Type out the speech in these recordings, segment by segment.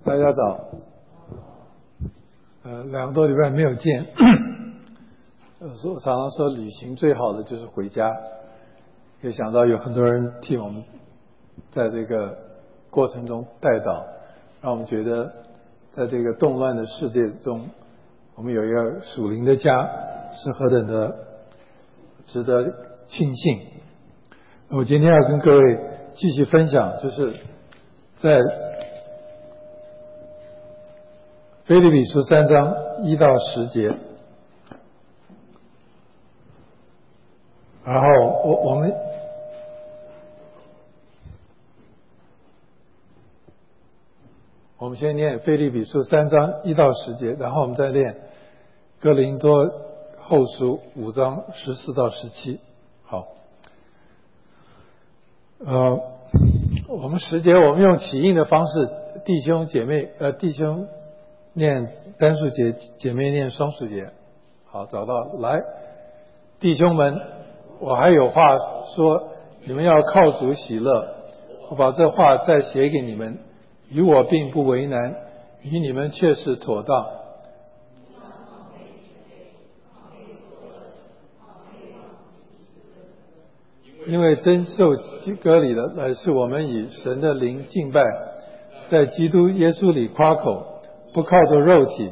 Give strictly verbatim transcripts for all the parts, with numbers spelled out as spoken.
大家早。呃，两个多礼拜没有见。呃，我常常说，旅行最好的就是回家。可以想到有很多人替我们在这个过程中带祷，让我们觉得在这个动乱的世界中，我们有一个属灵的家，是何等的值得庆幸。我今天要跟各位继续分享，就是在腓立比书三章一到十节，然后我我们我们先念腓立比书三章一到十节，然后我们再念哥林多后书五章十四到十七。好，呃，我们十节我们用起印的方式，弟兄姐妹呃弟兄念单数节，姐妹念双数节。好，找到来，弟兄们，我还有话说，你们要靠主喜乐。我把这话再写给你们，与我并不为难，与你们却是妥当。因为真受割礼的乃是我们以神的灵敬拜，在基督耶稣里夸口，不靠着肉体。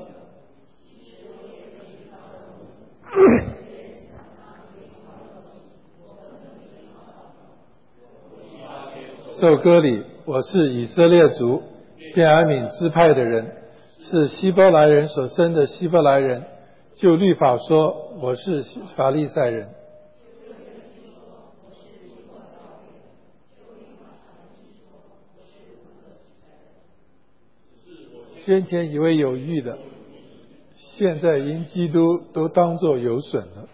受割礼，我是以色列族便雅悯支派的人，是希伯来人所生的希伯来人。就律法说，我是法利赛人。先前以为有益的，现在因基督都当作有损了。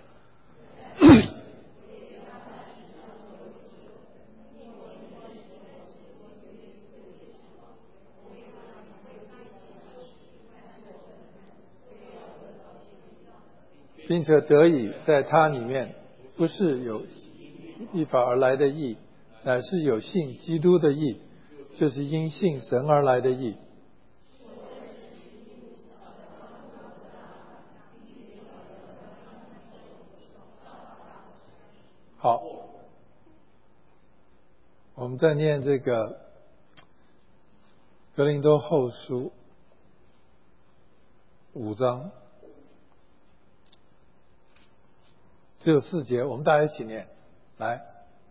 并且得以在他里面，不是有律法而来的义，乃是有信基督的义，就是因信神而来的义。好，我们再念这个哥林多后书五章，只有四节，我们大家一起念，来。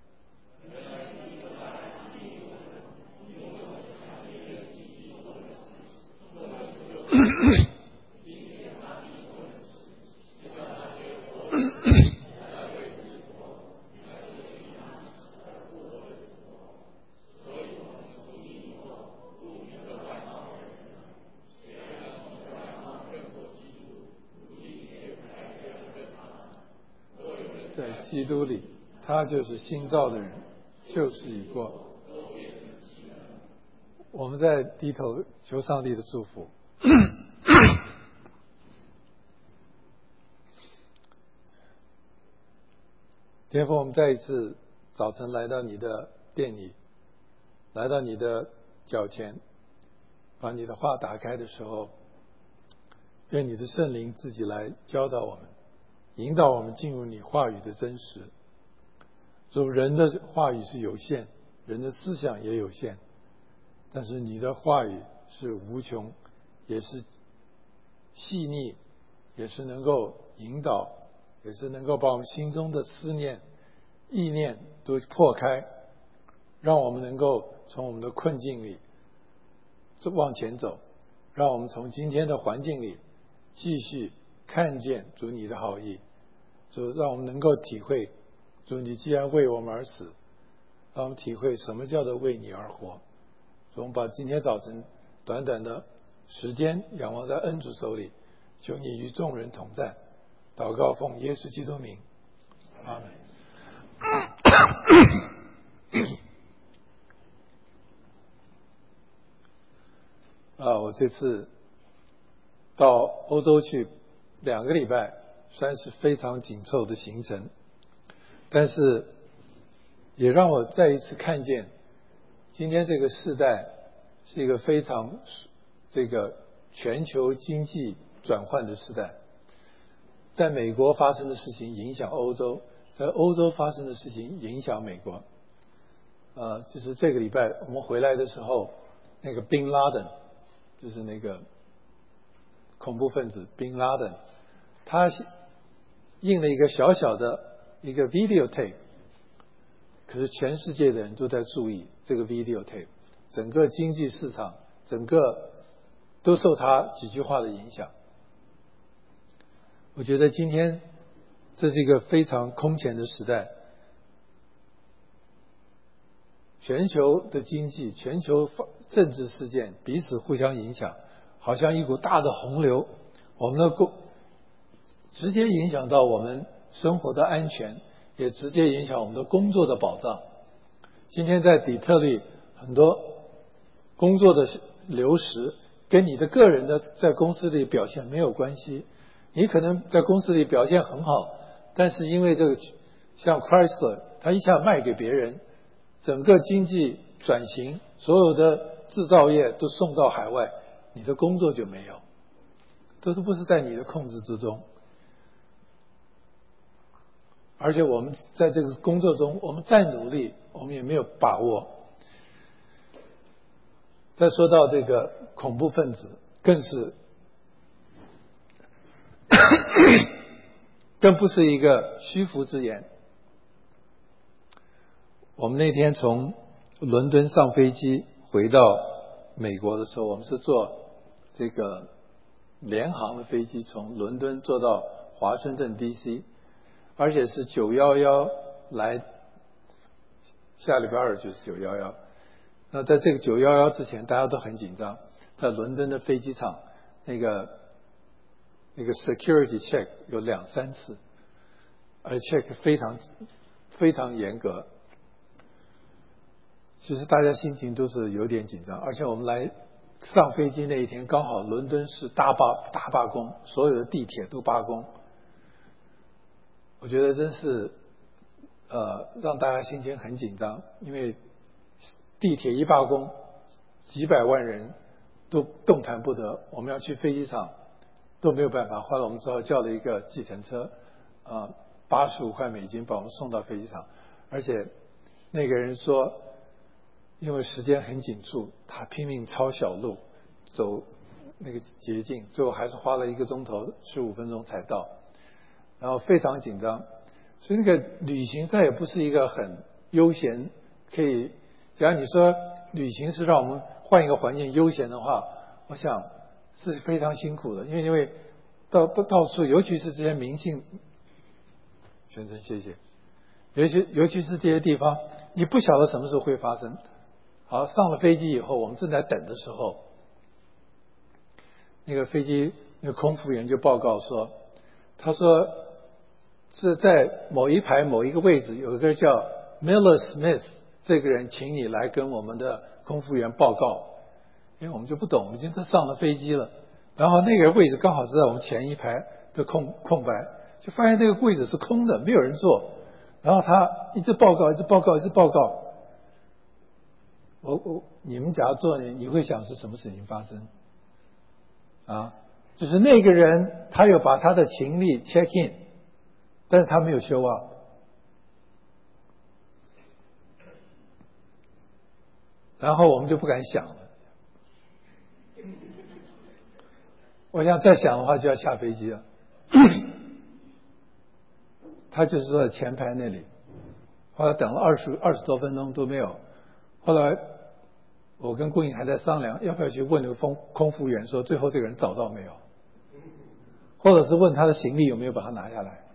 在基督里，他就是新造的人，旧事已过。我们在低头求上帝的祝福。天父，我们再一次早晨来到你的殿里，来到你的脚前，把你的话打开的时候，愿你的圣灵自己来教导我们，引导我们进入你话语的真实。主，人的话语是有限，人的思想也有限，但是你的话语是无穷，也是细腻，也是能够引导，也是能够把我们心中的思念、意念都破开，让我们能够从我们的困境里往前走，让我们从今天的环境里继续看见主你的好意。主，让我们能够体会，主你既然为我们而死，让我们体会什么叫做为你而活。主，我们把今天早晨短短的时间仰望在恩主手里，求你与众人同在。祷告奉耶稣基督名，阿门。啊，我这次到欧洲去两个礼拜，算是非常紧凑的行程，但是也让我再一次看见，今天这个世代是一个非常这个全球经济转换的时代，在美国发生的事情影响欧洲，在欧洲发生的事情影响美国。呃，就是这个礼拜我们回来的时候，那个 Bin Laden， 就是那个恐怖分子 Bin Laden， 他印了一个小小的一个 videotape， 可是全世界的人都在注意这个 videotape， 整个经济市场，整个都受他几句话的影响。我觉得今天这是一个非常空前的时代，全球的经济、全球政治事件彼此互相影响，好像一股大的洪流，我们的工直接影响到我们生活的安全，也直接影响我们的工作的保障。今天在底特律，很多工作的流失跟你的个人的在公司里表现没有关系。你可能在公司里表现很好，但是因为这个像 Chrysler， 他一下卖给别人，整个经济转型，所有的制造业都送到海外，你的工作就没有，这是不是在你的控制之中？而且我们在这个工作中，我们再努力，我们也没有把握。再说到这个恐怖分子，更是更不是一个虚浮之言。我们那天从伦敦上飞机回到美国的时候，我们是坐这个联航的飞机，从伦敦坐到华盛顿 D C， 而且是九一一来，下礼拜二就是九一一。那在这个九一一之前，大家都很紧张，在伦敦的飞机场那个那个 security check 有两三次，而且 check 非常非常严格。其实大家心情都是有点紧张，而且我们来上飞机那一天，刚好伦敦是大罢大罢工，所有的地铁都罢工。我觉得真是呃让大家心情很紧张，因为地铁一罢工，几百万人都动弹不得，我们要去飞机场都没有办法。后来我们只好叫了一个计程车，啊，八十五块美金把我们送到飞机场，而且那个人说，因为时间很紧促，他拼命抄小路，走那个捷径，最后还是花了一个钟头十五分钟才到，然后非常紧张。所以那个旅行再也不是一个很悠闲，可以，只要你说旅行是让我们换一个环境悠闲的话，我想是非常辛苦的，因为因为到到到处，尤其是这些明信，先生谢谢，尤其尤其是这些地方，你不晓得什么时候会发生。好，上了飞机以后，我们正在等的时候，那个飞机那个空服员就报告说，他说是在某一排某一个位置有一个叫 Miller Smith 这个人，请你来跟我们的空服员报告。因为我们就不懂，我们今天上了飞机了，然后那个位置刚好是在我们前一排的空空白，就发现这个位置是空的，没有人坐。然后他一直报告，一直报告，一直报告。我我你们假如坐你，你会想是什么事情发生？啊，就是那个人他有把他的行李 check in， 但是他没有show up。然后我们就不敢想了。我想再想的话就要下飞机了。他就是坐在前排那里，后来等了二十二十多分钟都没有。后来我跟顾颖还在商量，要不要去问那个空空服员说最后这个人找到没有，或者是问他的行李有没有把他拿下来。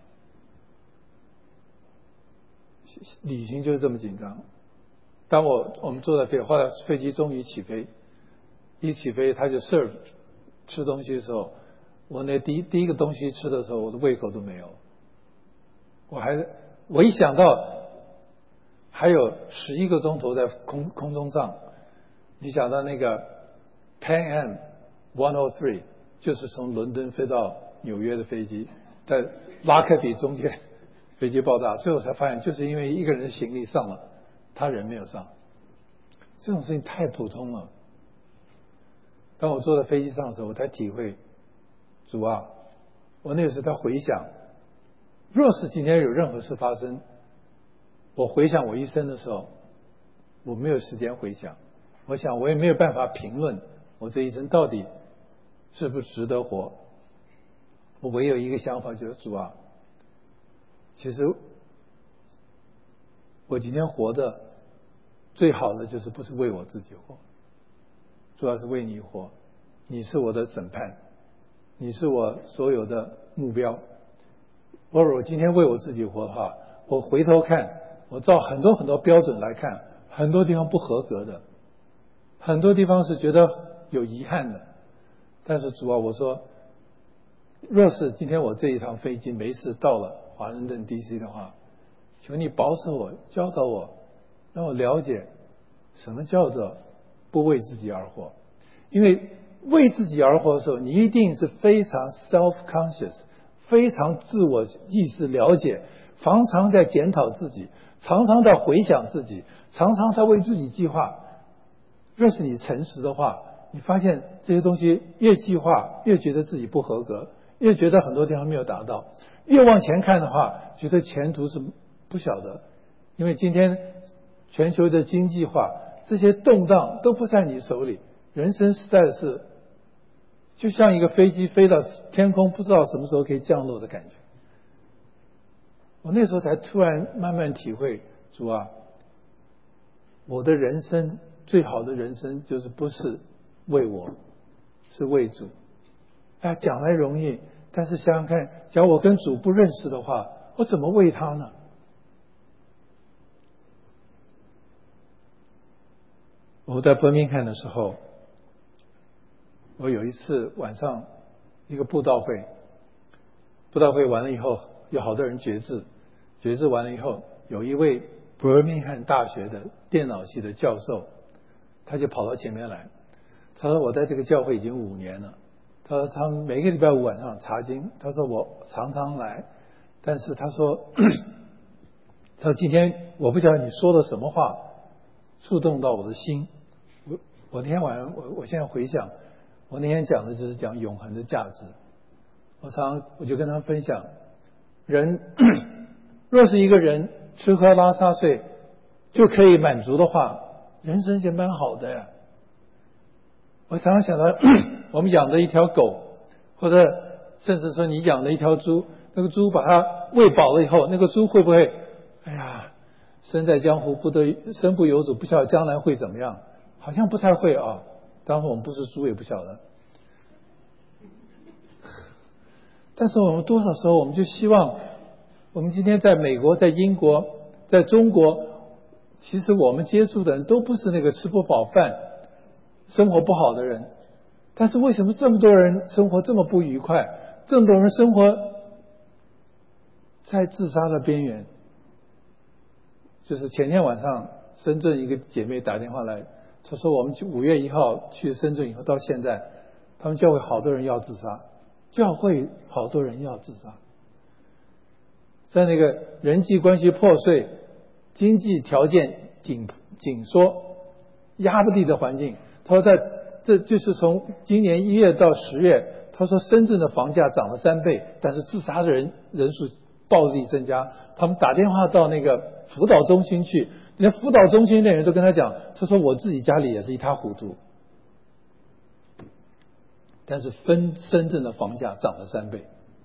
旅行就是这么紧张。当我我们坐在飞，后来飞机终于起飞，一起飞他就 serve 吃东西的时候，我那第一第一个东西吃的时候，我的胃口都没有。我还我一想到还有十一个钟头在空空中上，你想到那个 Pan Am 一零三就是从伦敦飞到纽约的飞机，在拉克比中间飞机爆炸，最后才发现就是因为一个人的行李上了，他人没有上。这种事情太普通了。 当我坐在飞机上的时候，我才体会，主啊，我那个时候在回想，若是今天有任何事发生，我回想我一生的时候，我没有时间回想，我想我也没有办法评论我这一生到底是不是值得活。我唯有一个想法，就是主啊，其实我今天活的最好的就是不是为我自己活，主要是为你活。你是我的审判，你是我所有的目标。如果我今天为我自己活的话，我回头看，我照很多很多标准来看，很多地方不合格的，很多地方是觉得有遗憾的。但是主啊，我说，若是今天我这一趟飞机没事到了华盛顿 D C 的话，求你保守我，教导我，让我了解什么叫做不为自己而活。因为为自己而活的时候，你一定是非常 self-conscious， 非常自我意识了解，常常在检讨自己，常常在回想自己，常常在为自己计划。若是你诚实的话，你发现这些东西越计划越觉得自己不合格，越觉得很多地方没有达到，越往前看的话，觉得前途是不晓得。因为今天全球的经济化，这些动荡都不在你手里，人生实在是就像一个飞机飞到天空，不知道什么时候可以降落的感觉。我那时候才突然慢慢体会，主啊，我的人生最好的人生就是不是为我，是为主。哎，讲来容易，但是想想看，假如我跟主不认识的话，我怎么为他呢？我在伯明翰的时候，我有一次晚上一个布道会，布道会完了以后，有好多人决志，决志完了以后，有一位伯明翰大学的电脑系的教授，他就跑到前面来，他说我在这个教会已经五年了，他说他们每个礼拜五晚上查经，他说我常常来，但是他说他说今天我不晓得你说了什么话触动到我的心。我我那天晚上我我现在回想，我那天讲的就是讲永恒的价值。我常我就跟他分享，人若是一个人吃喝拉撒睡就可以满足的话，人生就蛮好的呀。我常常想到我们养的一条狗，或者甚至说你养了一条猪，那个猪把它喂饱了以后，那个猪会不会哎呀身在江湖不得身不由主，不晓得将来会怎么样？好像不太会啊。当然我们不是猪也不晓得，但是我们多少时候我们就希望，我们今天在美国在英国在中国，其实我们接触的人都不是那个吃不饱饭生活不好的人，但是为什么这么多人生活这么不愉快，这么多人生活在自杀的边缘？就是前天晚上深圳一个姐妹打电话来，她说我们去五月一号去深圳以后到现在，他们教会好多人要自杀，教会好多人要自杀，在那个人际关系破碎、经济条件紧紧缩、压不地的环境。他说在这就是从今年一月到十月，他说深圳的房价涨了三倍，但是自杀的人人数暴力增加。他们打电话到那个辅导中心去，连辅导中心的人都跟他讲，他说我自己家里也是一塌糊涂，但是分深圳的房价涨了三倍。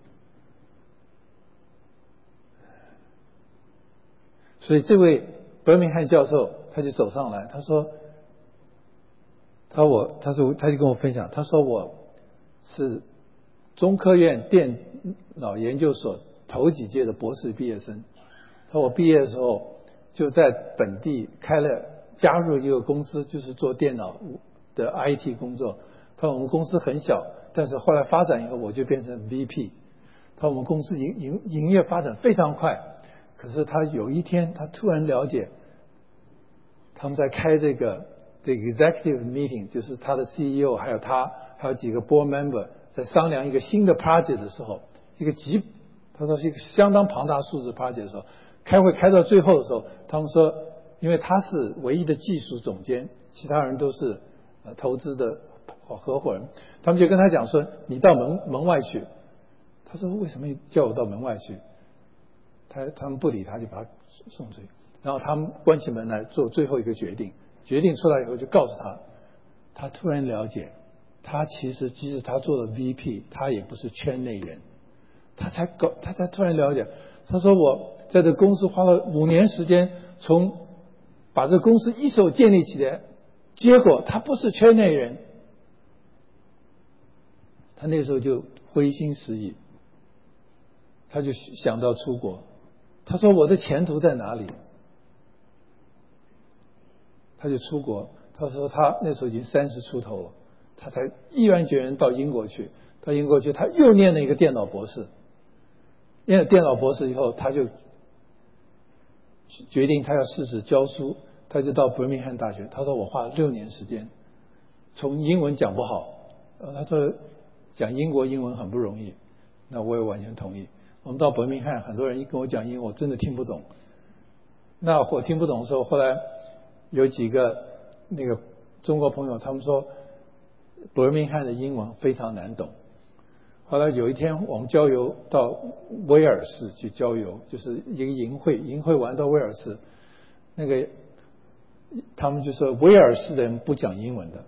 所以这位伯明翰教授他就走上来，他说他我他说他就跟我分享，他说我是中科院电脑研究所头几届的博士毕业生，他说我毕业的时候就在本地开了加入一个公司，就是做电脑的 I T 工作。他说我们公司很小，但是后来发展以后我就变成 V P。他说我们公司营营营业发展非常快，可是他有一天他突然了解，他们在开这个这个 executive meeting， 就是他的 C E O 还有他还有几个 board member 在商量一个新的 project 的时候，一个极他说是一个相当庞大数字 project 的时候，开会开到最后的时候，他们说因为他是唯一的技术总监，其他人都是呃投资的合伙人，他们就跟他讲说：“你到门门外去。”他说：“为什么叫我到门外去？”他他们不理他，就把他送出去。然后他们关起门来做最后一个决定，决定出来以后就告诉他，他突然了解，他其实即使他做了 V P， 他也不是圈内人。他才搞，他才突然了解。他说：“我在这公司花了五年时间，从把这公司一手建立起来，结果他不是圈内人。”他那时候就灰心失意，他就想到出国。他说：“我的前途在哪里？”他就出国。他说他那时候已经三十出头了，他才毅然决然到英国去。到英国去，他又念了一个电脑博士。念了电脑博士以后，他就决定他要试试教书。他就到伯明翰大学。他说：“我花了六年时间，从英文讲不好，呃，他说讲英国英文很不容易。”那我也完全同意。我们到伯明翰，很多人一跟我讲英文，我真的听不懂。那我听不懂的时候，后来有几个那个中国朋友，他们说伯明翰的英文非常难懂。后来有一天我们郊游到威尔士去郊游，就是一个营会，营会完到威尔士，那个他们就说威尔士的人不讲英文的，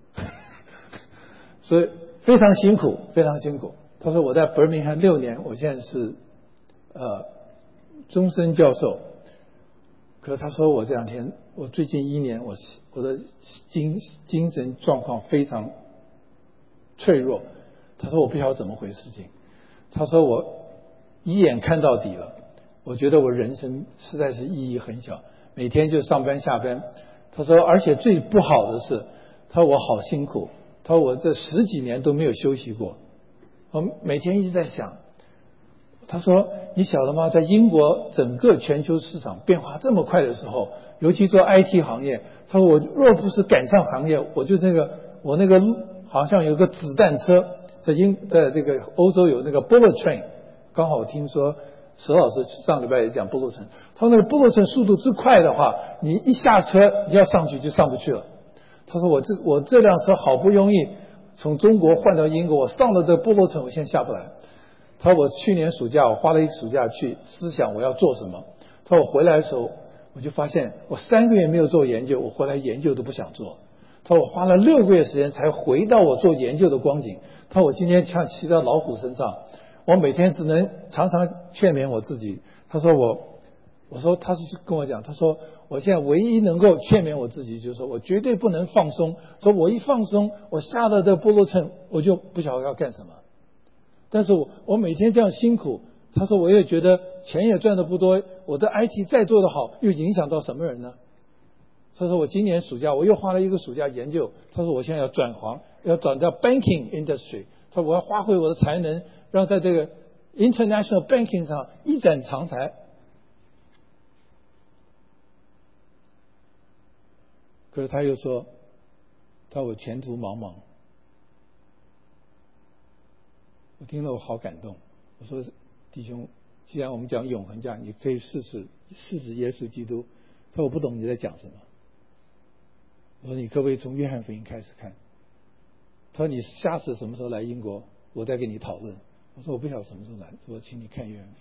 所以非常辛苦，非常辛苦。他说我在伯明翰六年，我现在是呃终身教授。可是他说我这两天，我最近一年，我我的精精神状况非常脆弱。他说我不晓得怎么回事情。他说我一眼看到底了，我觉得我人生实在是意义很小，每天就上班下班。他说而且最不好的是，他说我好辛苦，他说我这十几年都没有休息过，我每天一直在想。他说你晓得吗，在英国整个全球市场变化这么快的时候，尤其做 I T 行业，他说我若不是赶上行业，我就这个我那个好像有个子弹车，在英在这个欧洲有那个 bullet train， 刚好听说石老师上礼拜也讲 bullet train， 他说那个 bullet train 速度之快的话，你一下车你要上去就上不去了。他说我这我这辆车好不容易从中国换到英国，我上了这个 bullet train 我现在下不来。他说我去年暑假我花了一个暑假去思想我要做什么。他说我回来的时候我就发现我三个月没有做研究，我回来研究都不想做。他说我花了六个月时间才回到我做研究的光景。他说我今天像骑在老虎身上，我每天只能常常劝勉我自己。他说我我说他是跟我讲，他说我现在唯一能够劝勉我自己就是说我绝对不能放松，说我一放松我下了这波罗城我就不晓得要干什么。但是我我每天这样辛苦，他说我也觉得钱也赚得不多，我的 I T 再做得好又影响到什么人呢？他说我今年暑假我又花了一个暑假研究，他说我现在要转行，要转到 banking industry， 他说我要发挥我的才能，让在这个 international banking 上一展长才。可是他又说他说我前途茫茫。我听了我好感动。我说弟兄，既然我们讲永恒价，你可以试试试试耶稣基督。他说我不懂你在讲什么。我说你可不可以从约翰福音开始看？他说你下次什么时候来英国，我再跟你讨论。我说我不晓得什么时候来，我说请你看约翰福音。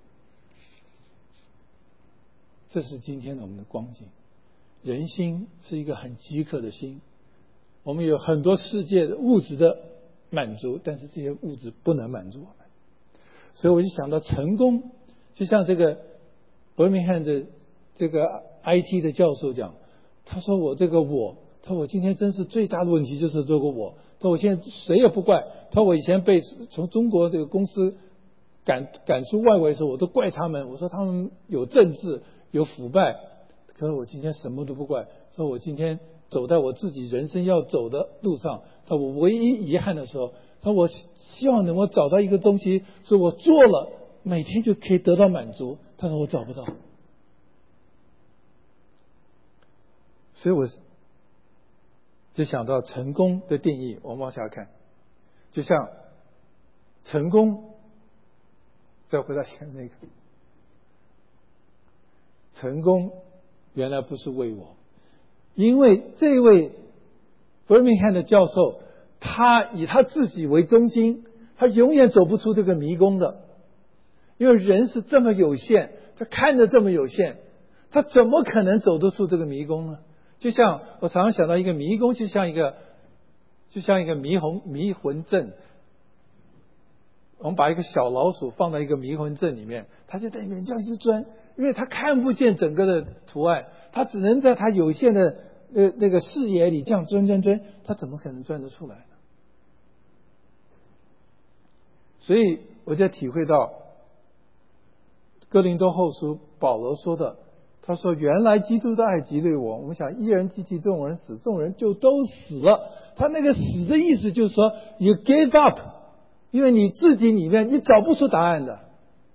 这是今天的我们的光景。人心是一个很饥渴的心，我们有很多世界的物质的满足，但是这些物质不能满足我们。所以我就想到成功，就像这个伯明翰的这个 I T 的教授讲，他说我这个我，他说我今天真是最大的问题就是这个我，他说我现在谁也不怪，他说我以前被从中国这个公司赶赶出外围的时候，我都怪他们，我说他们有政治有腐败，可是我今天什么都不怪，说我今天走在我自己人生要走的路上，他说我唯一遗憾的时候，他说我希望能够找到一个东西是我做了每天就可以得到满足，他说我找不到。所以我就想到成功的定义，我们往下看，就像成功，再回到前面那个，成功原来不是为我，因为这位伯明翰的教授他以他自己为中心，他永远走不出这个迷宫的。因为人是这么有限，他看着这么有限，他怎么可能走得出这个迷宫呢？就像我常常想到一个迷宫，就像一个就像一个迷魂迷魂阵。我们把一个小老鼠放到一个迷魂阵里面，它就在里面这样一直钻，因为它看不见整个的图案，它只能在它有限的呃那个视野里这样钻钻钻，它怎么可能钻得出来呢？所以我就体会到哥林多后书保罗说的，他说原来基督的爱激励我，我们想一人既替众人死，众人就都死了。他那个死的意思就是说 you gave up， 因为你自己里面你找不出答案的。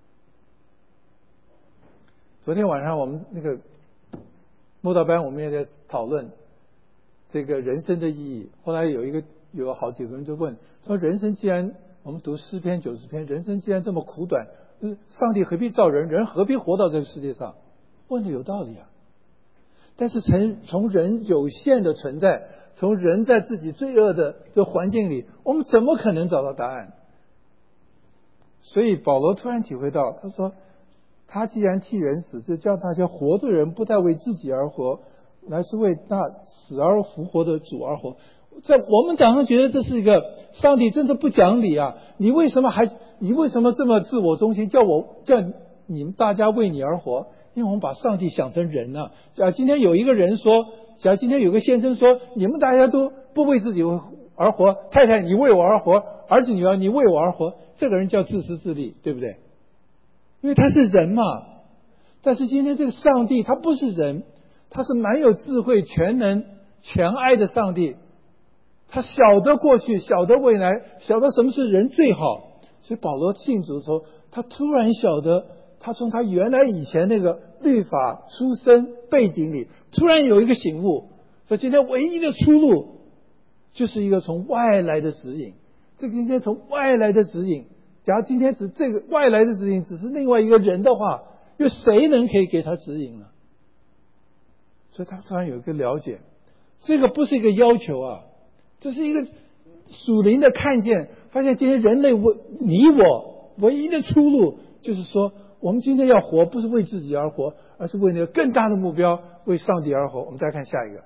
昨天晚上我们那个慕道班我们也在讨论这个人生的意义，后来有一个有好几个人就问说，人生既然我们读诗篇九十篇，人生既然这么苦短，上帝何必造人，人何必活到这个世界上？问的有道理啊。但是从从人有限的存在，从人在自己罪恶的这环境里，我们怎么可能找到答案？所以保罗突然体会到，他说他既然替人死，就叫那些活的人不再为自己而活，乃是为那死而复活的主而活。在我们早上觉得这是一个上帝真的不讲理啊！你为什么还你为什么这么自我中心？叫我叫你们大家为你而活？因为我们把上帝想成人了。假如今天有一个人说，假如今天有个先生说，你们大家都不为自己而活，太太你为我而活，儿子女儿你为我而活，这个人叫自私自利，对不对？因为他是人嘛。但是今天这个上帝他不是人，他是蛮有智慧、全能、全爱的上帝。他晓得过去，晓得未来，晓得什么是人最好。所以保罗信主的时候，他突然晓得，他从他原来以前那个律法出身背景里，突然有一个醒悟，说今天唯一的出路就是一个从外来的指引。这个今天从外来的指引，假如今天只这个外来的指引只是另外一个人的话，又谁能可以给他指引呢？所以他突然有一个了解，这个不是一个要求啊，这是一个属灵的看见，发现今天人类为你我唯一的出路，就是说我们今天要活，不是为自己而活，而是为那个更大的目标，为上帝而活。我们再看下一个，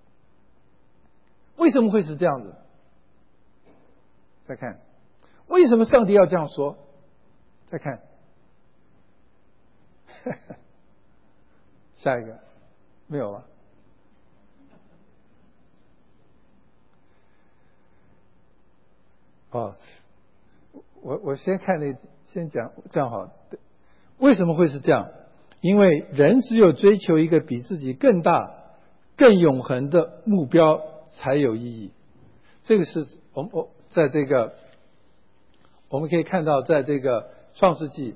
为什么会是这样子？再看，为什么上帝要这样说？再看，下一个没有了。哦，我我先看那先讲这样好。为什么会是这样？因为人只有追求一个比自己更大、更永恒的目标才有意义。这个是我们我在这个我们可以看到，在这个创世纪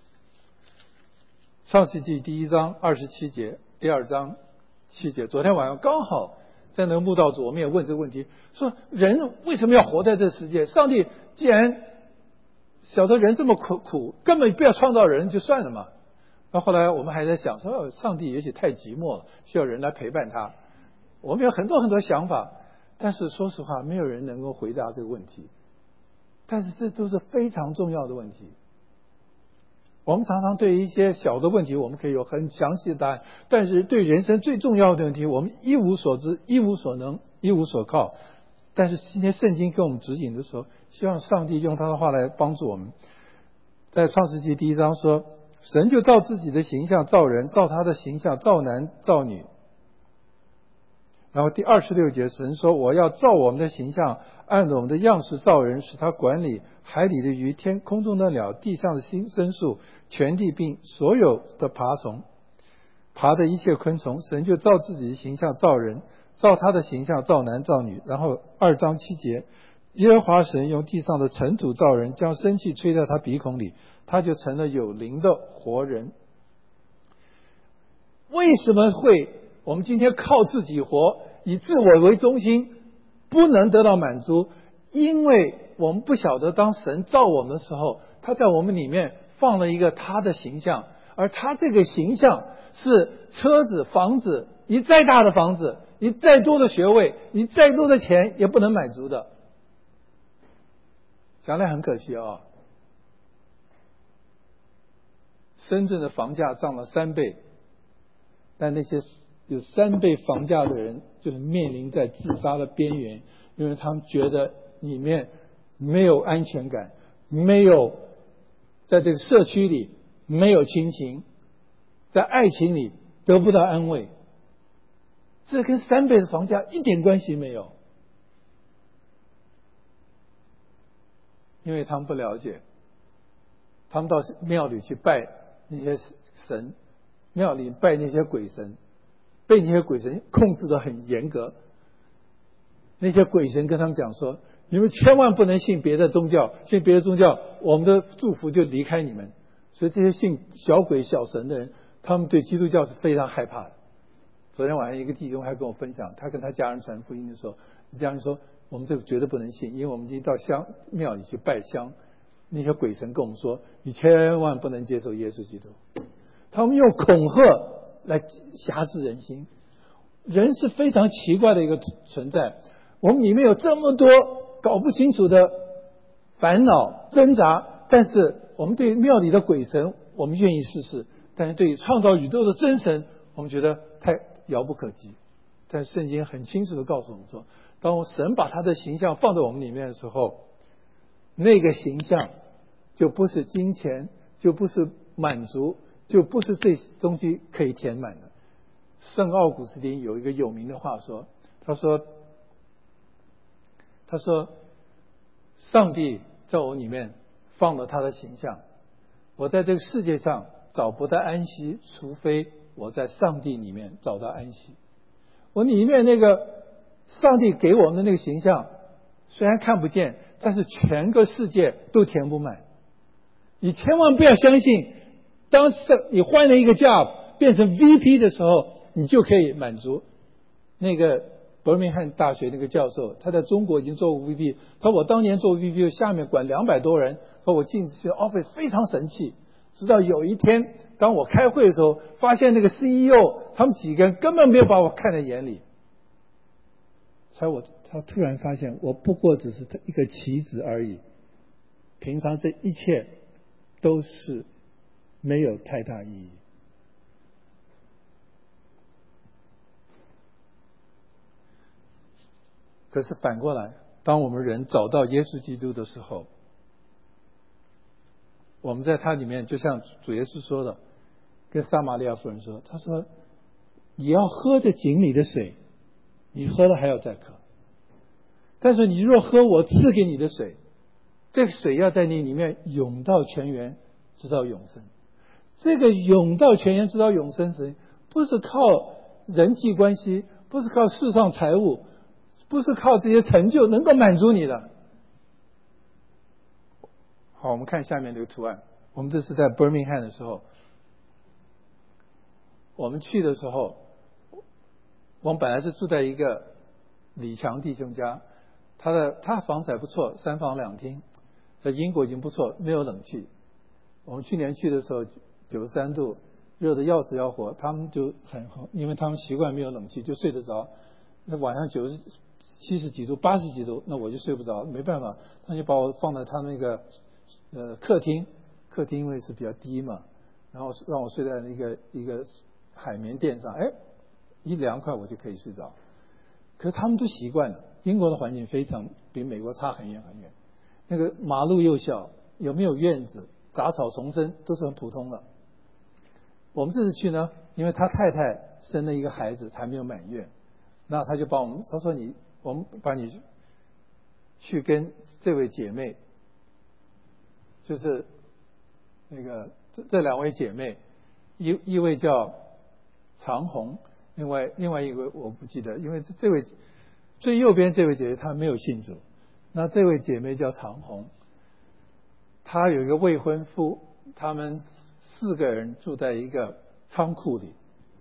创世纪第一章二十七节，第二章七节。昨天晚上刚好在那个墓道左面问这个问题，说人为什么要活在这个世界？上帝既然晓得人这么苦苦，根本不要创造人就算了嘛。那后来我们还在想说，哦，上帝也许太寂寞了，需要人来陪伴他。我们有很多很多想法，但是说实话，没有人能够回答这个问题。但是这都是非常重要的问题。我们常常对一些小的问题，我们可以有很详细的答案，但是对人生最重要的问题，我们一无所知、一无所能、一无所靠。但是今天圣经给我们指引的时候，希望上帝用他的话来帮助我们。在创世纪第一章说，神就照自己的形象造人，照他的形象造男造女。然后第二十六节，神说，我要照我们的形象，按着我们的样式造人，使他管理海里的鱼、天空中的鸟、地上的牲畜、全地并所有的爬虫，爬的一切昆虫。神就照自己的形象造人，照他的形象造男造女。然后二章七节，耶和华神用地上的尘土造人，将生气吹在他鼻孔里，他就成了有灵的活人。为什么会我们今天靠自己活，以自我为中心，不能得到满足？因为我们不晓得当神造我们的时候，他在我们里面放了一个他的形象，而他这个形象是车子、房子，你再大的房子，你再多的学位，你再多的钱也不能满足的。 讲来很可惜啊，深圳的房价涨了三倍，但那些有三倍房价的人就是面临在自杀的边缘，因为他们觉得里面没有安全感，没有在这个社区里没有亲情，在爱情里得不到安慰。这跟三倍的房价一点关系没有，因为他们不了解，他们到庙里去拜那些神，庙里拜那些鬼神，被那些鬼神控制得很严格。那些鬼神跟他们讲说，你们千万不能信别的宗教，信别的宗教我们的祝福就离开你们。所以这些信小鬼小神的人，他们对基督教是非常害怕的。昨天晚上一个弟兄还跟我分享，他跟他家人传福音的时候，家人说我们这个绝对不能信，因为我们已经到香庙里去拜香，那些鬼神跟我们说你千万不能接受耶稣基督。他们用恐吓来辖制人心。人是非常奇怪的一个存在，我们里面有这么多搞不清楚的烦恼挣扎，但是我们对庙里的鬼神我们愿意试试，但是对于创造宇宙的真神我们觉得太遥不可及。但圣经很清楚地告诉我们说，当神把他的形象放在我们里面的时候，那个形象就不是金钱，就不是满足，就不是这东西可以填满的。圣奥古斯丁有一个有名的话说，他说他说上帝在我里面放了他的形象，我在这个世界上找不到安息，除非我在上帝里面找到安息。我里面那个上帝给我们的那个形象虽然看不见，但是全个世界都填不满。你千万不要相信当你换了一个 job 变成 V P 的时候你就可以满足。那个伯明翰大学那个教授，他在中国已经做过 V P， 他说我当年做 V P 下面管两百多人，说我进去 office 非常神气，直到有一天当我开会的时候发现那个 C E O 他们几个人根本没有把我看在眼里，才我他突然发现我不过只是一个棋子而已，平常这一切都是没有太大意义。可是反过来，当我们人找到耶稣基督的时候，我们在他里面就像主耶稣说的，跟撒玛利亚妇人说，他说你要喝这井里的水，你喝了还要再渴，但是你若喝我赐给你的水，这个水要在你里面涌到泉源直到永生。这个涌到泉源直到永生时，不是靠人际关系，不是靠世上财物，不是靠这些成就能够满足你的。好，我们看下面这个图案。我们这是在 Birmingham 的时候，我们去的时候，我们本来是住在一个李强弟兄家，他的他房子还不错，三房两厅，在英国已经不错，没有冷气。我们去年去的时候九十三度，热得要死要活，他们就很因为他们习惯没有冷气就睡得着。那晚上九十七十几度八十几度，那我就睡不着，没办法，他就把我放在他那个呃客厅，客厅因为是比较低嘛，然后让我睡在那个一个海绵垫上，哎，一凉快我就可以睡着。可是他们都习惯了，英国的环境非常比美国差很远很远，那个马路又小，有没有院子，杂草丛生都是很普通的。我们这次去呢，因为他太太生了一个孩子还没有满月，那他就把我们他说你我们把你去跟这位姐妹，就是那个这这两位姐妹，一一位叫长红，另外另外一位我不记得，因为这位最右边这位姐妹她没有信主，那这位姐妹叫长红，她有一个未婚夫，他们四个人住在一个仓库里，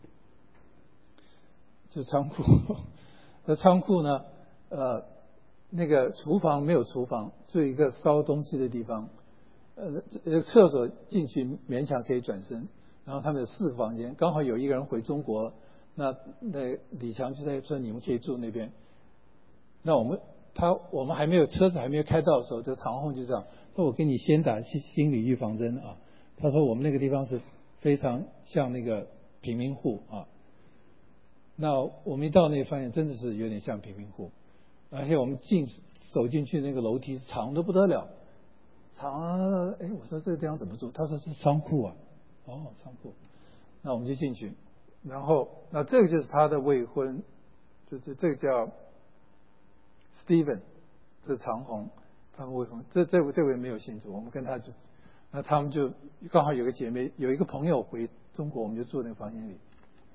就仓库。那仓库呢，呃，那个厨房没有厨房，只有一个烧东西的地方。呃，厕所进去勉强可以转身。然后他们有四个房间，刚好有一个人回中国，那那李强就在说你们可以住那边。那我们他我们还没有车子还没有开到的时候，这长虹就这样，说我给你先打心心理预防针啊。他说我们那个地方是非常像那个贫民户啊。那我们一到那个发现真的是有点像贫民户，而且我们进走进去那个楼梯长得不得了，长哎，我说这个地方怎么住？他说是仓库啊。哦，仓库。那我们就进去，然后那这个就是他的未婚，就是这个叫 Steven， 这是长虹，他们未婚，这这位这位没有信主，我们跟他就，那他们就刚好有个姐妹有一个朋友回中国，我们就住那个房间里。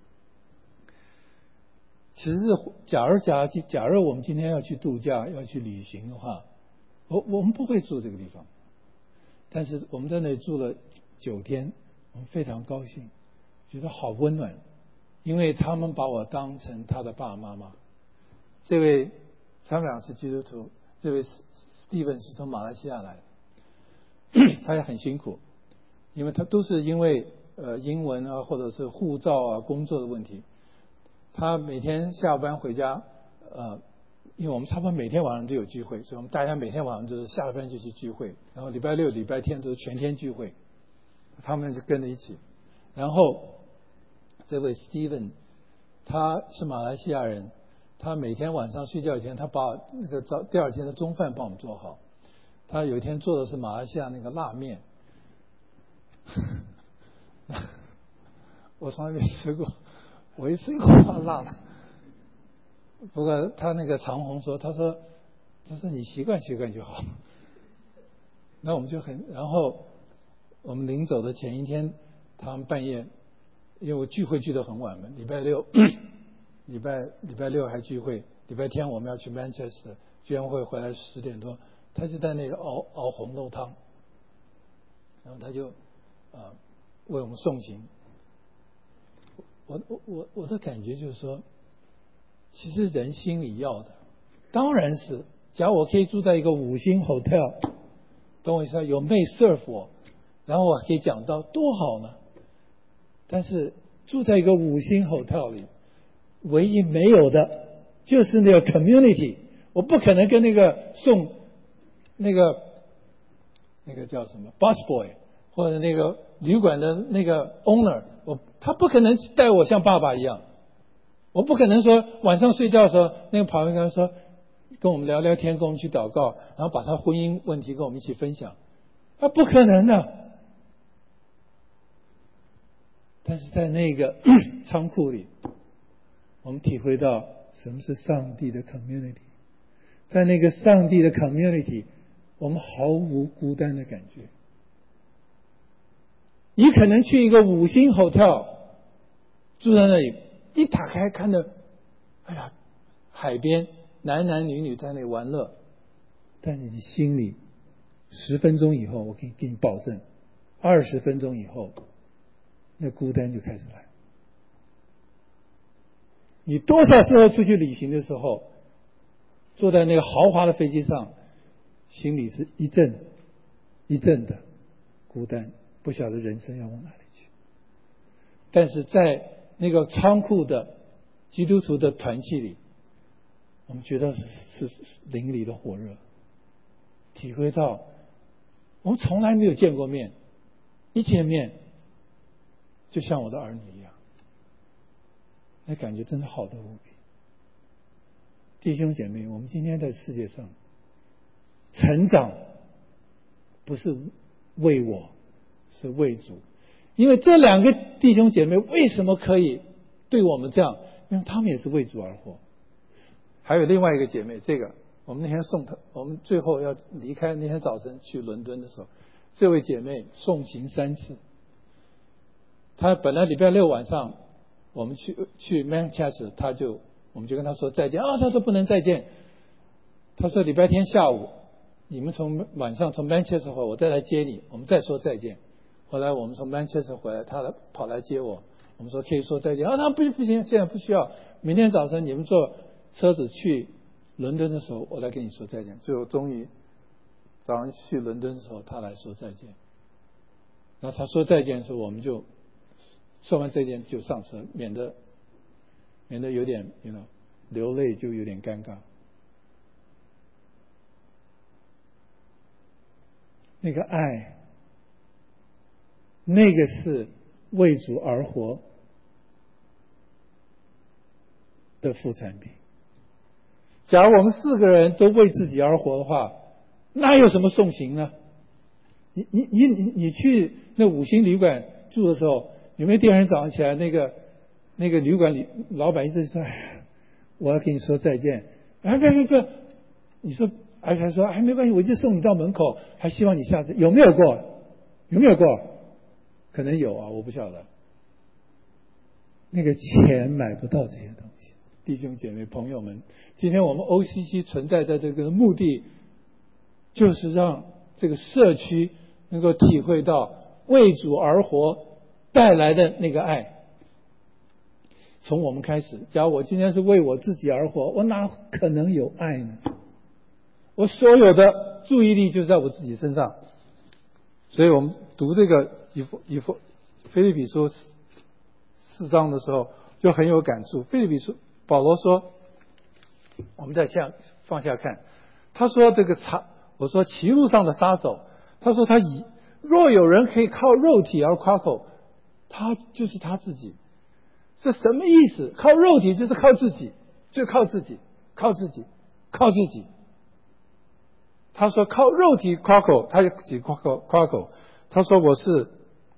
其实假如假如假如我们今天要去度假要去旅行的话，我我们不会住这个地方，但是我们在那里住了九天，我们非常高兴，觉得好温暖，因为他们把我当成他的爸爸妈妈。这位他们俩是基督徒，这位 Steven 是从马来西亚来的，他也很辛苦，因为他都是因为呃英文啊或者是护照啊工作的问题。他每天下班回家，呃，因为我们差不多每天晚上都有聚会，所以我们大家每天晚上就是下了班就去聚会，然后礼拜六、礼拜天都是全天聚会，他们就跟着一起。然后这位 Steven 他是马来西亚人，他每天晚上睡觉以前，他把那个早第二天的中饭帮我们做好。他有一天做的是马来西亚那个辣面，我从来没吃过。我一吃一口怕辣了，不过他那个长虹说，他说，他说你习惯习惯就好。那我们就很，然后我们临走的前一天，他们半夜，因为我聚会聚得很晚嘛，礼拜六，礼拜礼拜六还聚会，礼拜天我们要去 Manchester 聚完会回来十点多，他就在那个熬熬红豆汤，然后他就呃为我们送行。我我我我的感觉就是说，其实人心里要的，当然是，假如我可以住在一个五星 hotel， 懂我意思啊？有妹 serve 我，然后我可以讲到多好呢。但是住在一个五星 hotel 里，唯一没有的就是那个 community， 我不可能跟那个送那个那个叫什么 busboy 或者那个旅馆的那个 owner。我他不可能带我像爸爸一样，我不可能说晚上睡觉的时候，那个跑员跟他说，跟我们聊聊天，跟我们去祷告，然后把他婚姻问题跟我们一起分享，啊，不可能的。但是在那个仓库里，我们体会到什么是上帝的 community， 在那个上帝的 community， 我们毫无孤单的感觉。你可能去一个五星 hotel 住在那里，一打开看到，哎呀，海边男男女女在那里玩乐，但你心里十分钟以后，我可以给你保证，二十分钟以后，那孤单就开始来。你多少时候出去旅行的时候，坐在那个豪华的飞机上，心里是一阵一阵的孤单。不晓得人生要往哪里去，但是在那个仓库的基督徒的团契里，我们觉得是是灵里的火热，体会到我们从来没有见过面，一见面就像我的儿女一样，那感觉真的好得无比。弟兄姐妹，我们今天在世界上成长，不是为我，是为主。因为这两个弟兄姐妹为什么可以对我们这样？因为他们也是为主而活。还有另外一个姐妹，这个我们那天送她，我们最后要离开那天早晨去伦敦的时候，这位姐妹送行三次。她本来礼拜六晚上我们去去 Manchester， 她就我们就跟她说再见啊，她说不能再见。她说礼拜天下午你们从晚上从 Manchester 回来，我再来接你，我们再说再见。后来我们从 Manchester 回来，她跑来接我，我们说可以说再见啊，她不不行，现在不需要，明天早晨你们坐车子去伦敦的时候，我来跟你说再见。最后终于早上去伦敦的时候，她来说再见。那她说再见的时候，我们就说完再见就上车，免得免得有点 you know 流泪就有点尴尬。 那个爱，那个是为主而活的副产品。假如我们四个人都为自己而活的话，那有什么送行呢？你你你你你去那五星旅馆住的时候，有没有第二天早上起来，那个那个旅馆里老板一直说：“哎，我要跟你说再见。”哎，不不不，你说，哎，他说：“哎，没关系，我就送你到门口，还希望你下次。”有没有过？有没有过？可能有啊，我不晓得。那个钱买不到这些东西。弟兄姐妹朋友们，今天我们 O C C 存在的这个目的，就是让这个社区能够体会到为主而活带来的那个爱。从我们开始，假如我今天是为我自己而活，我哪可能有爱呢？我所有的注意力就在我自己身上。所以我们读这个以弗以弗腓立比书四章的时候就很有感触。腓立比书保罗说，我们再向放下看，他说这个杀，我说歧路上的杀手，他说他以若有人可以靠肉体而夸口，他就是他自己。这什么意思？靠肉体就是靠自己，就靠自己，靠自己，靠自己。他说靠肉体夸口，他就自己夸口夸口。他说我是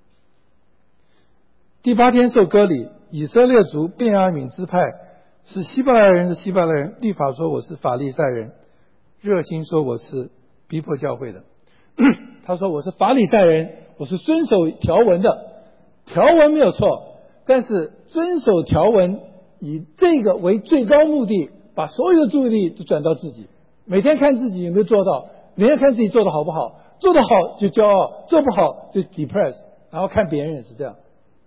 第八天受割礼，以色列族便雅悯支派，是希伯来人是希伯来人，律法说我是法利赛人，热心说我是逼迫教会的。他说我是法利赛人，我是遵守条文的，条文没有错，但是遵守条文以这个为最高目的，把所有的注意力都转到自己，每天看自己有没有做到，每天看自己做得好不好，做得好就骄傲，做不好就 depress， 然后看别人也是这样。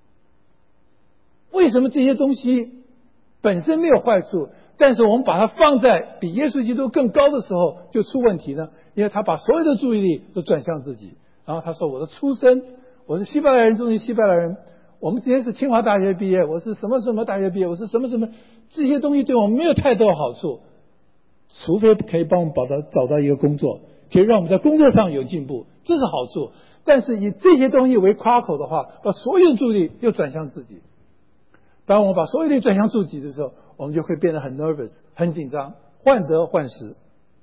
为什么这些东西本身没有坏处，但是我们把它放在比耶稣基督更高的时候就出问题呢？因为他把所有的注意力都转向自己。然后他说我的出身，我是希伯来人中的希伯来人，我们今天是清华大学毕业，我是什么什么大学毕业，我是什么什么，这些东西对我们没有太多好处，除非可以帮我们找到找到一个工作，可以让我们在工作上有进步，这是好处。但是以这些东西为夸口的话，把所有的注意力又转向自己。当我们把所有的转向自己的时候，我们就会变得很 nervous， 很紧张，患得患失。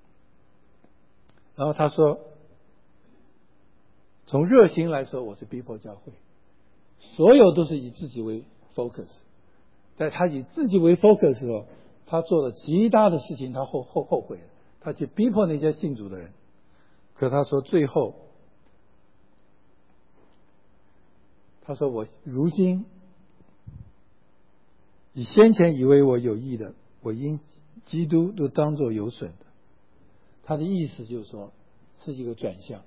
然后他说，从热心来说，我是逼迫教会，所有都是以自己为 focus。在他以自己为 focus 的时候，他做了极大的事情，他后后后悔了，他去逼迫那些信主的人。可他说最后，他说我如今以先前以为我有益的，我因基督都当作有损的。他的意思就是说，是一个转向。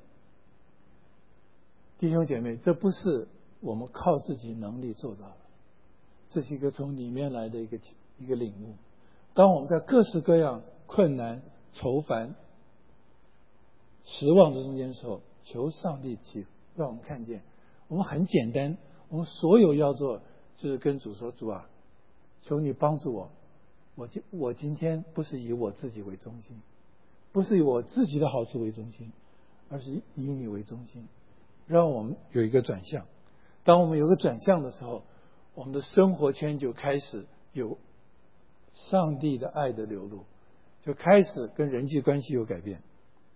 弟兄姐妹，这不是我们靠自己能力做到的，这是一个从里面来的一个一个领悟。当我们在各式各样困难、愁烦、失望的中间的时候，求上帝启让我们看见，我们很简单，我们所有要做就是跟主说：主啊，求你帮助我，我今我今天不是以我自己为中心，不是以我自己的好处为中心，而是以你为中心。让我们有一个转向。当我们有个转向的时候，我们的生活圈就开始有上帝的爱的流露，就开始跟人际关系有改变。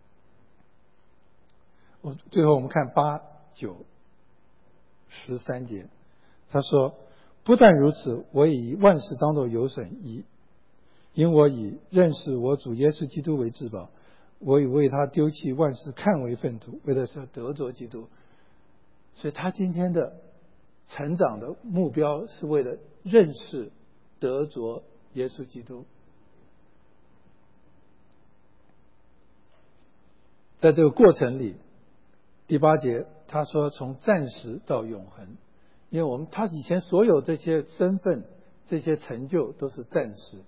我最后我们看八九十三节，他说：不但如此，我以万事当作有损，以因我以认识我主耶稣基督为至宝，我以为他丢弃万事看为粪土，为的是得着基督。所以他今天的成长的目标是为了认识得着耶稣基督。在这个过程里，第八节他说从暂时到永恒，因为我们他以前所有这些身份这些成就都是暂时，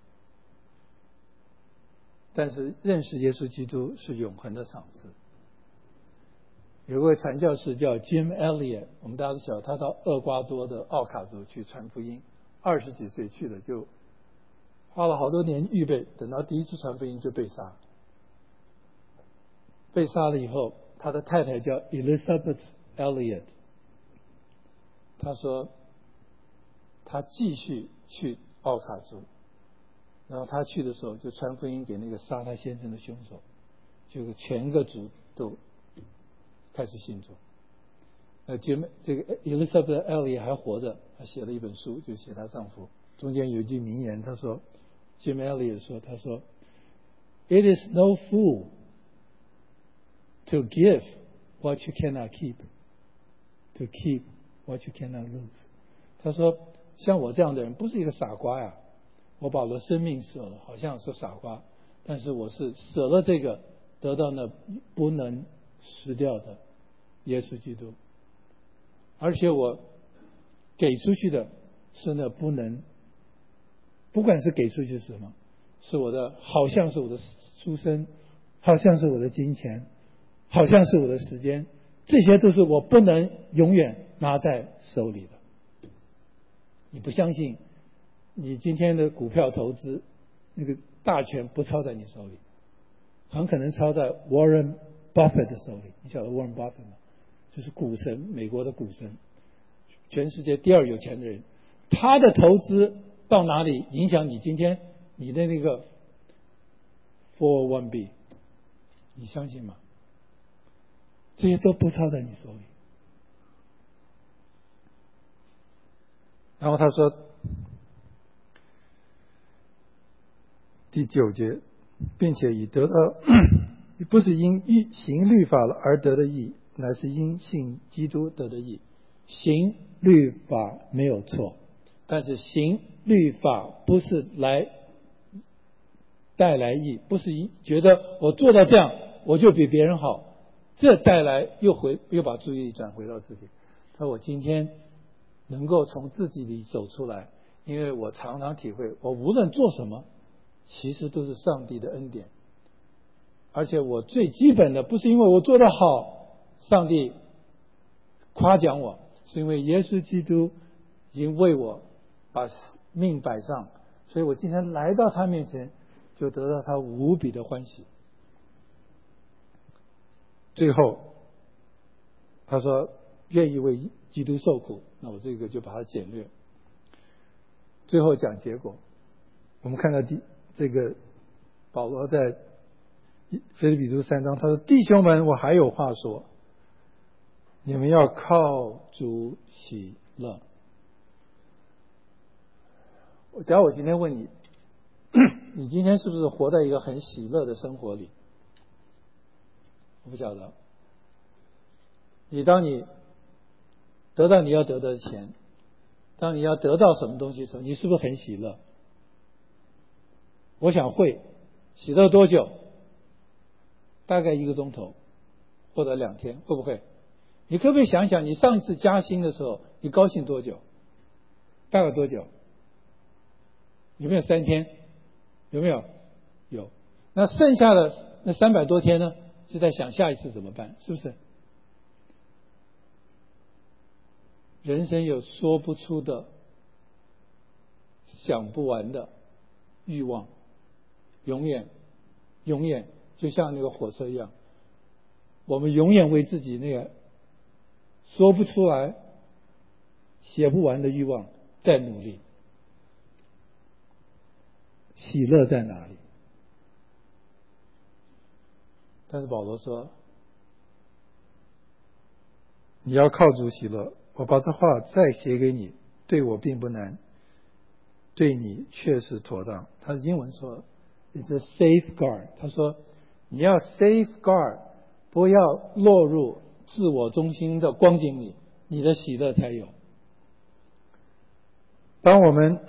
但是认识耶稣基督是永恒的赏赐。有位传教士叫 Jim Elliot， 我们大家都晓得，他到厄瓜多的奥卡族去传福音，二十几岁去的，就花了好多年预备，等到第一次传福音就被杀。被杀了以后， 他的太太叫 Elizabeth Elliot， 他说他继续去奥卡族，然后他去的时候就传福音给那个杀他先生的凶手，就全个族都开始信主。呃，姐妹，这个 Elizabeth Elliot 还活着，她写了一本书，就写她丈夫。中间有一句名言，她说 ，Jim Elliot 说，他说 ，It is no fool to give what you cannot keep, to keep what you cannot lose。他说，像我这样的人不是一个傻瓜呀，我把我的生命舍了，好像是傻瓜，但是我是舍了这个，得到那不能失掉的耶稣基督。而且我给出去的是那不能，不管是给出去是什么，是我的，好像是我的出身，好像是我的金钱，好像是我的时间，这些都是我不能永远拿在手里的。你不相信，你今天的股票投资那个大权不操在你手里，很可能操在 Warren Buffett 的手里。你晓得 Warren Buffett 吗？就是股神，美国的股神，全世界第二有钱的人。他的投资到哪里影响你今天你的那个 四零一 B， 你相信吗？这些都不操在你手里。然后他说第九节，并且已得到不是因行律法了而得的义，乃是因信基督得的义。行律法没有错，但是行律法不是来带来义，不是觉得我做到这样我就比别人好，这带来又回又把注意力转回到自己。所以我今天能够从自己里走出来，因为我常常体会，我无论做什么其实都是上帝的恩典。而且我最基本的不是因为我做得好上帝夸奖我，是因为耶稣基督已经为我把命摆上，所以我今天来到他面前就得到他无比的欢喜。最后他说愿意为基督受苦，那我这个就把它简略。最后讲结果，我们看到第这个保罗在腓立比书三章，他说弟兄们，我还有话说，你们要靠主喜乐。假如我今天问你，你今天是不是活在一个很喜乐的生活里？我不晓得。你当你得到你要得的钱，当你要得到什么东西的时候，你是不是很喜乐？我想会。喜乐多久？大概一个钟头或者两天，会不会？你可不可以想想，你上一次加薪的时候你高兴多久？大概多久？有没有三天？有没有？有。那剩下的那三百多天呢，是在想下一次怎么办，是不是？人生有说不出的想不完的欲望，永远永远就像那个火车一样，我们永远为自己那个说不出来写不完的欲望在努力。喜乐在哪里？但是保罗说你要靠主喜乐。我把这话再写给你，对我并不难，对你确实妥当。他的英文说 It's a safeguard， 他说你要 safeguard， 不要落入自我中心的光景里，你的喜乐才有。当我们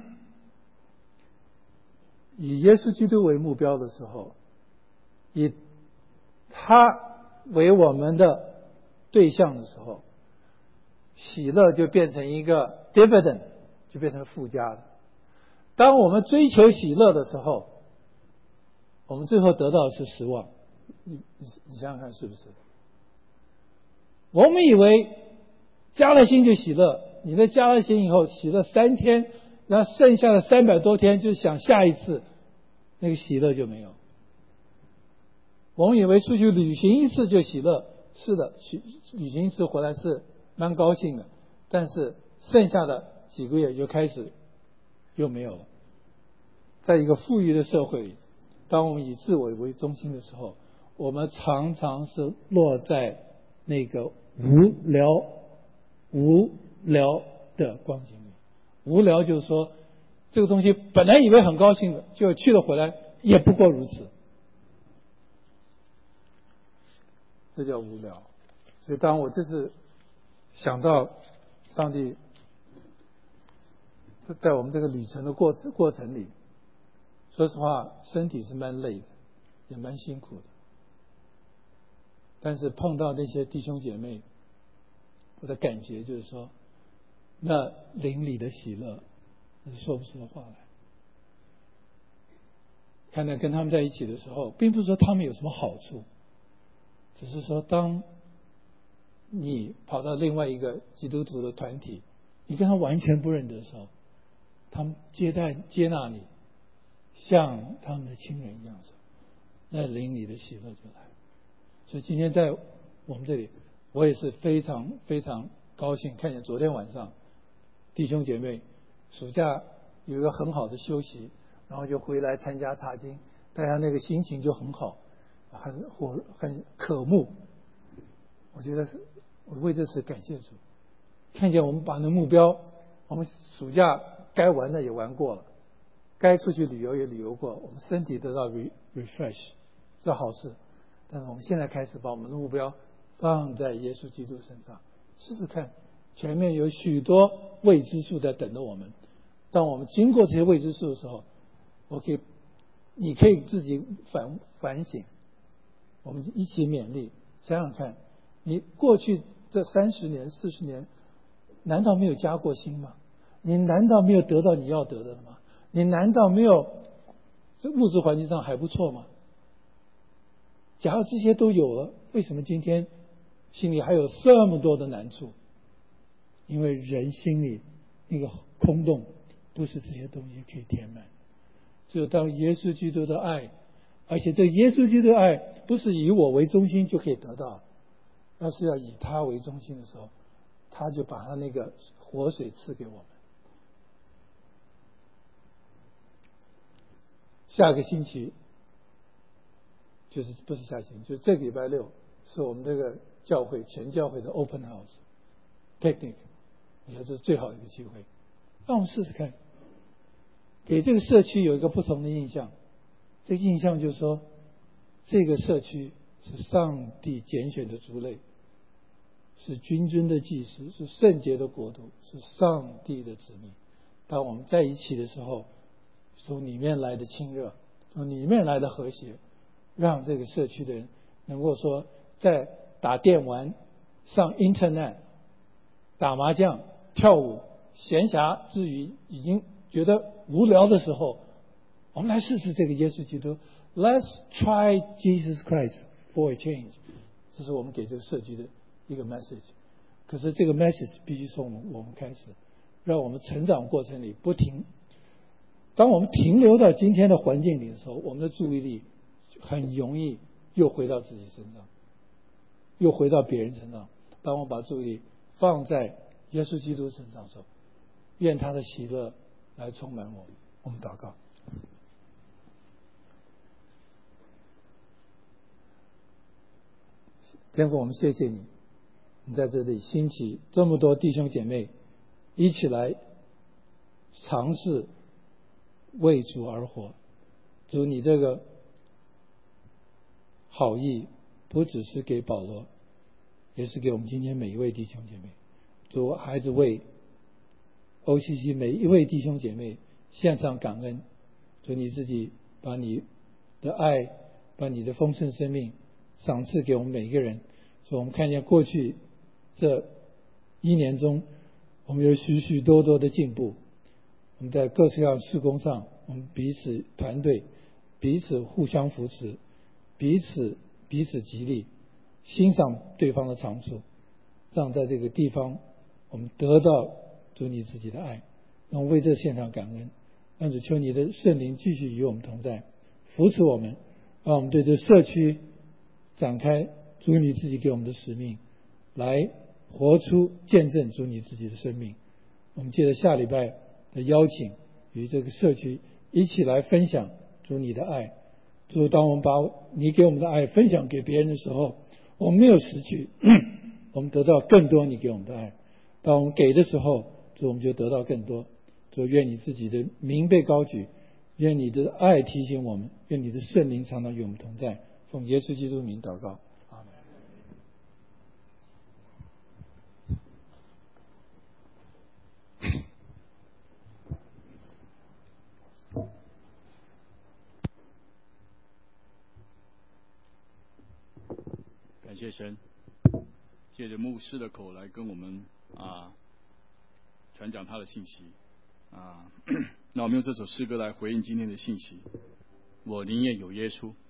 以耶稣基督为目标的时候，以他为我们的对象的时候，喜乐就变成一个 dividend， 就变成附加的。当我们追求喜乐的时候，我们最后得到的是失望。你你你想想看是不是？我们以为加了薪就喜乐，你的加了薪以后喜乐三天，然后剩下的三百多天就想下一次，那个喜乐就没有。 我们以为出去旅行一次就喜乐，是的，去旅行一次回来是蛮高兴的，但是剩下的几个月就开始又没有了。在一个富裕的社会里，当我们以自我为中心的时候，我们常常是落在那个无聊无聊的光景里。无聊就是说，这个东西本来以为很高兴的，就去了回来也不过如此，这叫无聊。所以当我这次想到上帝在我们这个旅程的过过程里，说实话身体是蛮累的，也蛮辛苦的，但是碰到那些弟兄姐妹，我的感觉就是说，那灵里的喜乐那是说不出的话来。看到跟他们在一起的时候，并不是说他们有什么好处，只是说当你跑到另外一个基督徒的团体，你跟他完全不认得的时候，他们接待接纳你，像他们的亲人一样的时候，那灵里的喜乐就来。所以今天在我们这里，我也是非常非常高兴，看见昨天晚上弟兄姐妹暑假有一个很好的休息，然后就回来参加查经，大家那个心情就很好，很火很渴慕。我觉得是我为这事感谢主，看见我们把那目标，我们暑假该玩的也玩过了，该出去旅游也旅游过，我们身体得到 re, refresh 是好事。但是我们现在开始把我们的目标放在耶稣基督身上，试试看，前面有许多未知数在等着我们。当我们经过这些未知数的时候，我可以，你可以自己反反省，我们一起勉励，想想看，你过去这三十年、四十年，难道没有加过薪吗？你难道没有得到你要得的吗？你难道没有这物质环境上还不错吗？假如这些都有了，为什么今天心里还有这么多的难处？因为人心里那个空洞不是这些东西可以填满，只有当耶稣基督的爱，而且这耶稣基督的爱不是以我为中心就可以得到，要是要以他为中心的时候，他就把他那个活水赐给我们。下个星期就是不是下星期，就这个礼拜六是我们这个教会全教会的 open house picnic， 我觉得这是最好的一个机会，让我们试试看，给这个社区有一个不同的印象。这个印象就是说，这个社区是上帝拣选的族类，是君尊的祭司，是圣洁的国度，是上帝的子民。当我们在一起的时候，从里面来的亲热，从里面来的和谐，让这个社区的人能够说，在打电玩、上 Internet、打麻将、跳舞、闲暇之余已经觉得无聊的时候，我们来试试这个耶稣基督。Let's try Jesus Christ for a change。这是我们给这个社区的一个 message。可是这个 message 必须从我们我们开始，让我们成长过程里不停。当我们停留到今天的环境里的时候，我们的注意力很容易又回到自己身上，又回到别人身上。当我们把注意力放在耶稣基督身上的时候，愿他的喜乐来充满我们。我们祷告。天父，我们谢谢你，你在这里兴起这么多弟兄姐妹一起来尝试为主而活。主，你这个好意不只是给保罗，也是给我们今天每一位弟兄姐妹。主，孩子为 O C C 每一位弟兄姐妹献上感恩。主，你自己把你的爱，把你的丰盛生命赏赐给我们每一个人。所以我们看见过去这一年中，我们有许许多多的进步。我们在各式各样事工上，我们彼此团队，彼此互相扶持，彼此彼此激励，欣赏对方的长处，这样在这个地方我们得到主你自己的爱。让我为这献上感恩，让主求你的圣灵继续与我们同在，扶持我们，让我们对这社区展开主你自己给我们的使命，来活出见证主你自己的生命。我们借着下礼拜的邀请，与这个社区一起来分享主你的爱。主，当我们把你给我们的爱分享给别人的时候，我们没有失去，我们得到更多你给我们的爱。当我们给的时候，主，我们就得到更多。主，愿你自己的名被高举，愿你的爱提醒我们，愿你的圣灵常常与我们同在。奉耶稣基督名祷告，阿门。 感谢神，借着牧师的口来跟我们啊传讲他的信息啊。那我们用这首诗歌来回应今天的信息。我宁愿有耶稣。